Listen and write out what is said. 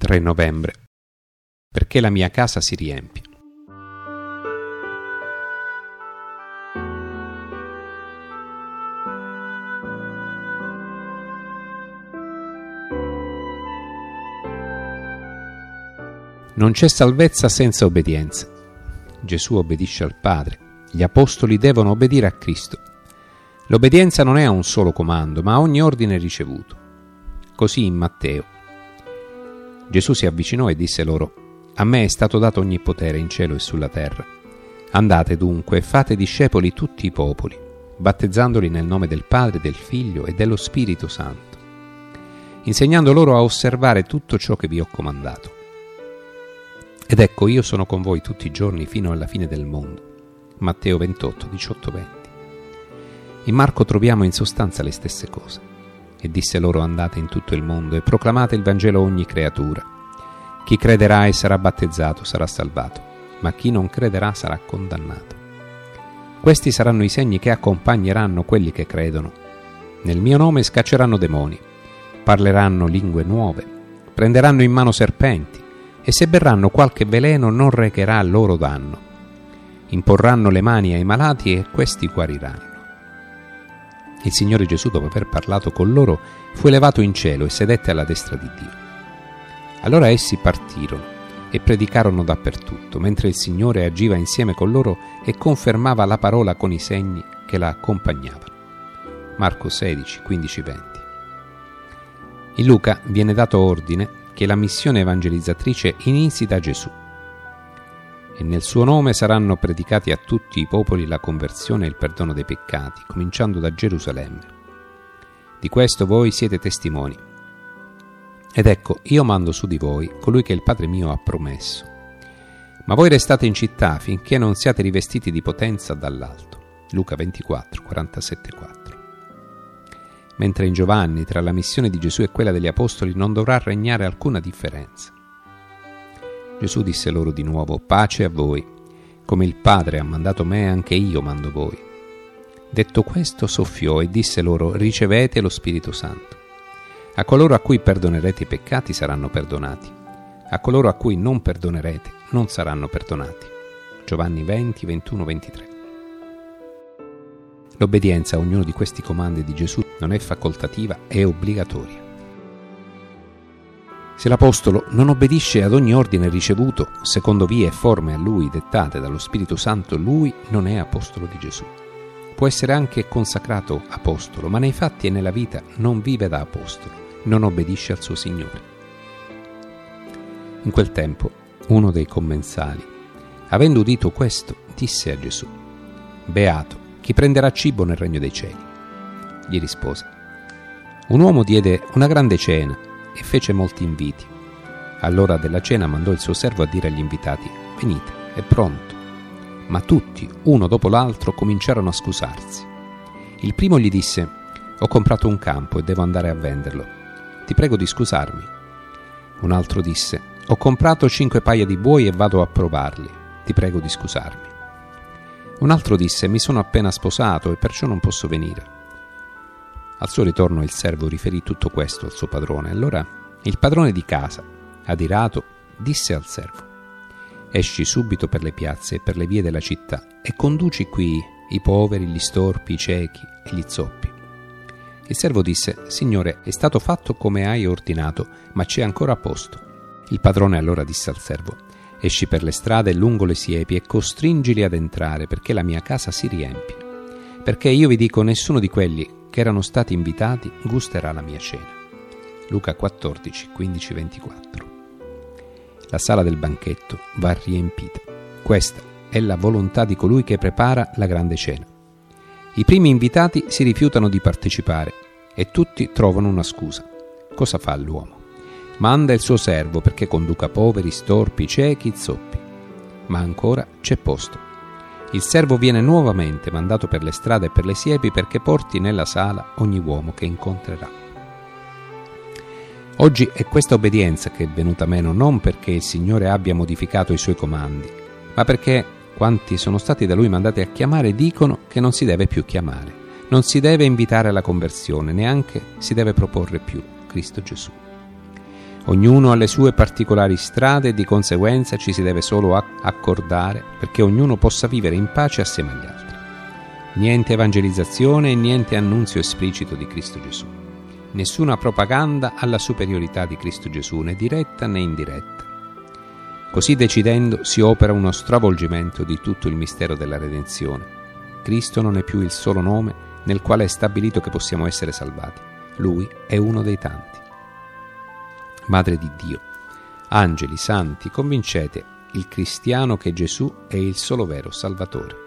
3 novembre. Perché la mia casa si riempie. Non c'è salvezza senza obbedienza. Gesù obbedisce al Padre. Gli apostoli devono obbedire a Cristo. L'obbedienza non è a un solo comando, ma a ogni ordine ricevuto. Così in Matteo. Gesù si avvicinò e disse loro: A me è stato dato ogni potere in cielo e sulla terra. Andate dunque e fate discepoli tutti i popoli, battezzandoli nel nome del Padre, del Figlio e dello Spirito Santo, insegnando loro a osservare tutto ciò che vi ho comandato. Ed ecco, io sono con voi tutti i giorni fino alla fine del mondo. Matteo 28, 18-20. In Marco troviamo in sostanza le stesse cose. E disse loro: andate in tutto il mondo e proclamate il Vangelo a ogni creatura. Chi crederà e sarà battezzato sarà salvato, ma chi non crederà sarà condannato. Questi saranno i segni che accompagneranno quelli che credono. Nel mio nome scacceranno demoni, parleranno lingue nuove, prenderanno in mano serpenti, e se berranno qualche veleno non recherà loro danno. Imporranno le mani ai malati e questi guariranno. Il Signore Gesù, dopo aver parlato con loro, fu elevato in cielo e sedette alla destra di Dio. Allora essi partirono e predicarono dappertutto, mentre il Signore agiva insieme con loro e confermava la parola con i segni che la accompagnavano. Marco 16, 15-20. In Luca viene dato ordine che la missione evangelizzatrice inizi da Gesù. E nel suo nome saranno predicati a tutti i popoli la conversione e il perdono dei peccati, cominciando da Gerusalemme. Di questo voi siete testimoni. Ed ecco, io mando su di voi colui che il Padre mio ha promesso. Ma voi restate in città finché non siate rivestiti di potenza dall'alto. Luca 24, 47-4. Mentre in Giovanni, tra la missione di Gesù e quella degli apostoli, non dovrà regnare alcuna differenza. Gesù disse loro di nuovo: pace a voi, come il Padre ha mandato me, anche io mando voi. Detto questo, soffiò e disse loro: ricevete lo Spirito Santo. A coloro a cui perdonerete i peccati saranno perdonati, a coloro a cui non perdonerete non saranno perdonati. Giovanni 20, 21-23. L'obbedienza a ognuno di questi comandi di Gesù non è facoltativa, è obbligatoria. Se l'Apostolo non obbedisce ad ogni ordine ricevuto, secondo vie e forme a lui dettate dallo Spirito Santo, lui non è Apostolo di Gesù. Può essere anche consacrato Apostolo, ma nei fatti e nella vita non vive da Apostolo, non obbedisce al suo Signore. In quel tempo, uno dei commensali, avendo udito questo, disse a Gesù: Beato chi prenderà cibo nel regno dei cieli. Gli rispose: un uomo diede una grande cena e fece molti inviti. All'ora della cena mandò il suo servo a dire agli invitati: venite, è pronto. Ma tutti, uno dopo l'altro, cominciarono a scusarsi. Il primo gli disse: ho comprato un campo e devo andare a venderlo. Ti prego di scusarmi. Un altro disse: ho comprato 5 paia di buoi e vado a provarli. Ti prego di scusarmi. Un altro disse: mi sono appena sposato e perciò non posso venire. Al suo ritorno il servo riferì tutto questo al suo padrone. Allora il padrone di casa, adirato, disse al servo: esci subito per le piazze e per le vie della città e conduci qui i poveri, gli storpi, i ciechi e gli zoppi. Il servo disse: Signore, è stato fatto come hai ordinato, ma c'è ancora posto. Il padrone allora disse al servo: esci per le strade lungo le siepi e costringili ad entrare, perché la mia casa si riempie. Perché io vi dico, nessuno di quelli che erano stati invitati gusterà la mia cena. Luca 14, 15-24. La sala del banchetto va riempita. Questa è la volontà di colui che prepara la grande cena. I primi invitati si rifiutano di partecipare e tutti trovano una scusa. Cosa fa l'uomo? Manda il suo servo perché conduca poveri, storpi, ciechi, zoppi. Ma ancora c'è posto. Il servo viene nuovamente mandato per le strade e per le siepi perché porti nella sala ogni uomo che incontrerà. Oggi è questa obbedienza che è venuta meno non perché il Signore abbia modificato i Suoi comandi, ma perché quanti sono stati da Lui mandati a chiamare dicono che non si deve più chiamare, non si deve invitare alla conversione, neanche si deve proporre più Cristo Gesù. Ognuno ha le sue particolari strade e di conseguenza ci si deve solo accordare perché ognuno possa vivere in pace assieme agli altri. Niente evangelizzazione e niente annunzio esplicito di Cristo Gesù. Nessuna propaganda alla superiorità di Cristo Gesù, né diretta né indiretta. Così decidendo si opera uno stravolgimento di tutto il mistero della redenzione. Cristo non è più il solo nome nel quale è stabilito che possiamo essere salvati. Lui è uno dei tanti. Madre di Dio, angeli, santi, convincete il cristiano che Gesù è il solo vero Salvatore.